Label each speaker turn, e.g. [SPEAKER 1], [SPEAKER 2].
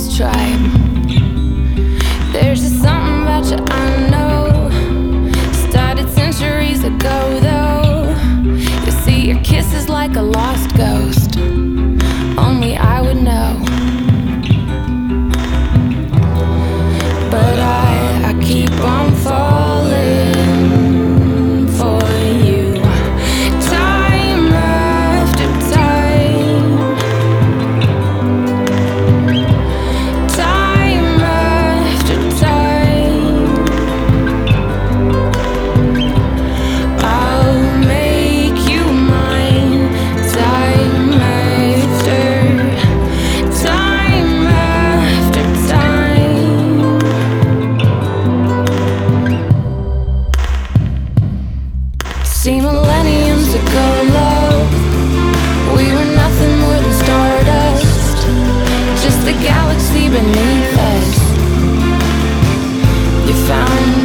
[SPEAKER 1] this tribe. There's just something about you I know. Started centuries ago though. You see, your kiss is like a lost ghost. Only I would know. But I keep on falling for you. Time after time. Time after time. I'll make you mine. Time after time after time. See, millenniums ago, love, we were nothing more than stardust, just the galaxy beneath us. You found